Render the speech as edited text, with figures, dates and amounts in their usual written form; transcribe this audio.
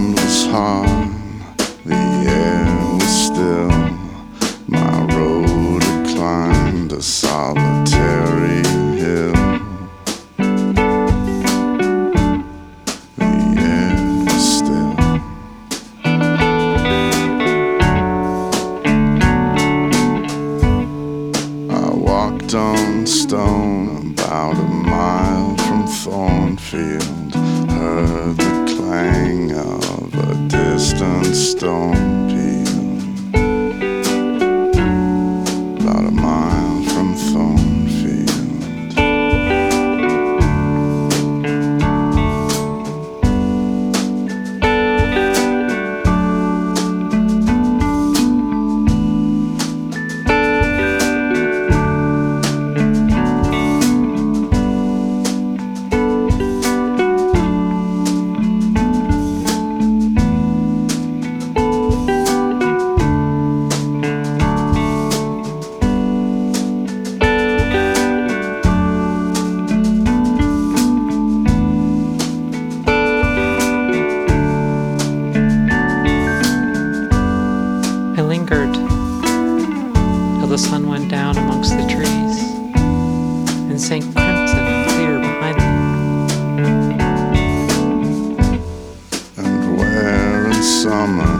ground was hard, the air was still. My road had climbed a solitary hill. The air was still. I walked on stone about a mile from Thornfield, heard the clang of a distant stone peal. About a mile from Thornfield. I lingered till the sun went down amongst the trees and sank crimson and clear behind them. And where in summer